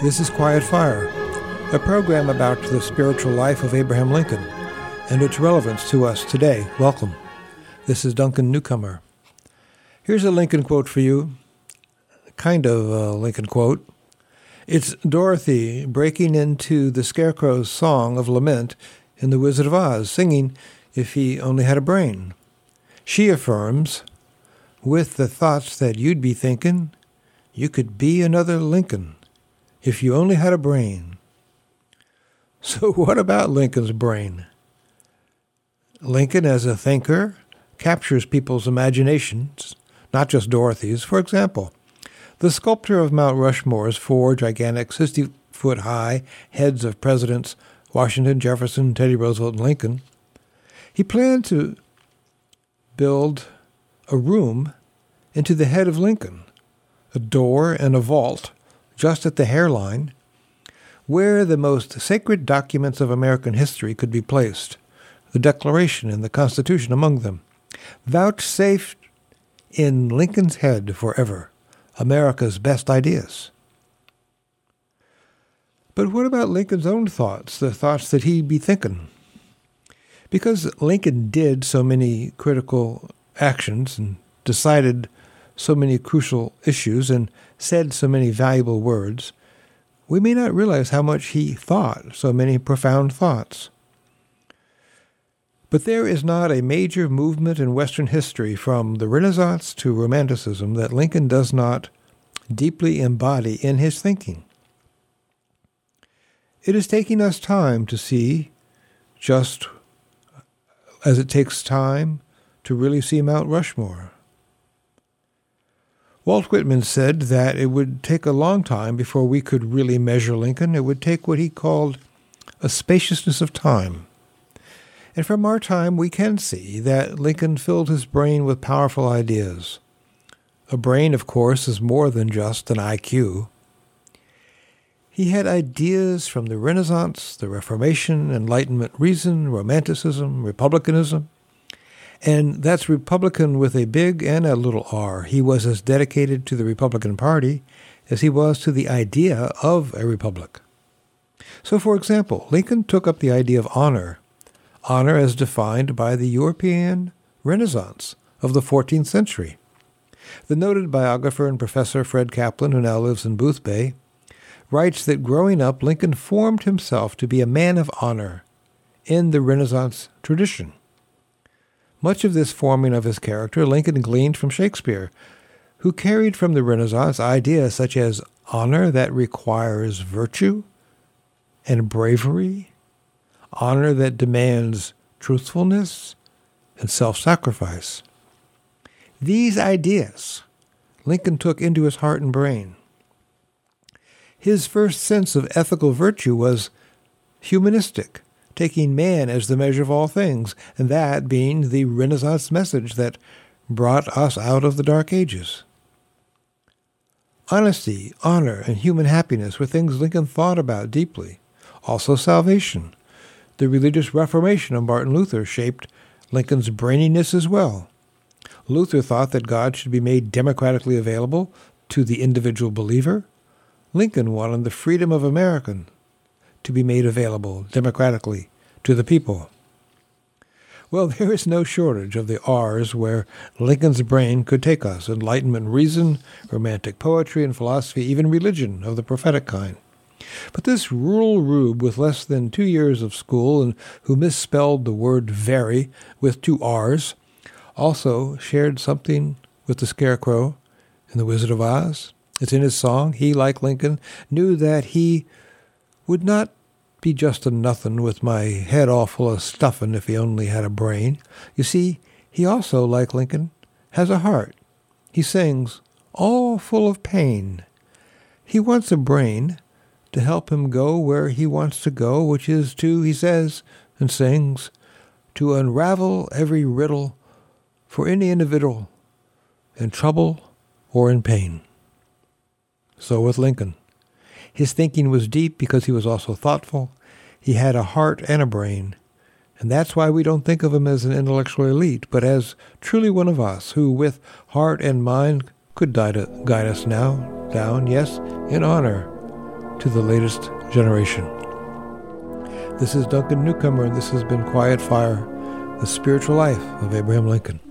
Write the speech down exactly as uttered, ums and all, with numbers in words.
This is Quiet Fire, a program about the spiritual life of Abraham Lincoln and its relevance to us today. Welcome. This is Duncan Newcomer. Here's a Lincoln quote for you, kind of a Lincoln quote. It's Dorothy breaking into the Scarecrow's song of lament in The Wizard of Oz, singing, "If He Only Had a Brain." She affirms, "With the thoughts that you'd be thinking, you could be another Lincoln, if you only had a brain." So what about Lincoln's brain? Lincoln, as a thinker, captures people's imaginations, not just Dorothy's. For example, the sculptor of Mount Rushmore's four gigantic sixty-foot-high heads of presidents Washington, Jefferson, Teddy Roosevelt, and Lincoln, he planned to build a room into the head of Lincoln, a door and a vault just at the hairline, where the most sacred documents of American history could be placed, the Declaration and the Constitution among them, vouchsafed in Lincoln's head forever, America's best ideas. But what about Lincoln's own thoughts, the thoughts that he'd be thinking? Because Lincoln did so many critical actions and decided so many crucial issues and said so many valuable words, we may not realize how much he thought so many profound thoughts. But there is not a major movement in Western history from the Renaissance to Romanticism that Lincoln does not deeply embody in his thinking. It is taking us time to see, just as it takes time to really see Mount Rushmore. Walt Whitman said that it would take a long time before we could really measure Lincoln. It would take what he called a spaciousness of time. And from our time, we can see that Lincoln filled his brain with powerful ideas. A brain, of course, is more than just an I Q. He had ideas from the Renaissance, the Reformation, Enlightenment reason, Romanticism, Republicanism. And that's Republican with a big and a little r. He was as dedicated to the Republican Party as he was to the idea of a republic. So, for example, Lincoln took up the idea of honor, honor as defined by the European Renaissance of the fourteenth century. The noted biographer and professor Fred Kaplan, who now lives in Boothbay, writes that growing up, Lincoln formed himself to be a man of honor in the Renaissance tradition. Much of this forming of his character Lincoln gleaned from Shakespeare, who carried from the Renaissance ideas such as honor that requires virtue and bravery, honor that demands truthfulness and self-sacrifice. These ideas Lincoln took into his heart and brain. His first sense of ethical virtue was humanistic, taking man as the measure of all things, and that being the Renaissance message that brought us out of the Dark Ages. Honesty, honor, and human happiness were things Lincoln thought about deeply. Also salvation. The religious Reformation of Martin Luther shaped Lincoln's braininess as well. Luther thought that God should be made democratically available to the individual believer. Lincoln wanted the freedom of American to be made available democratically to the people. Well, there is no shortage of the R's where Lincoln's brain could take us: Enlightenment reason, romantic poetry and philosophy, even religion of the prophetic kind. But this rural rube with less than two years of school and who misspelled the word very with two R's also shared something with the Scarecrow in The Wizard of Oz. It's in his song. He, like Lincoln, knew that he would not be just a nothin' with my head all full of stuffin' if he only had a brain. You see, he also, like Lincoln, has a heart. He sings, all full of pain. He wants a brain to help him go where he wants to go, which is to, he says and sings, to unravel every riddle for any individual in trouble or in pain. So with Lincoln. His thinking was deep because he was also thoughtful. He had a heart and a brain. And that's why we don't think of him as an intellectual elite, but as truly one of us who, with heart and mind, could guide us now, down, yes, in honor, to the latest generation. This is Duncan Newcomer, and this has been Quiet Fire, the spiritual life of Abraham Lincoln.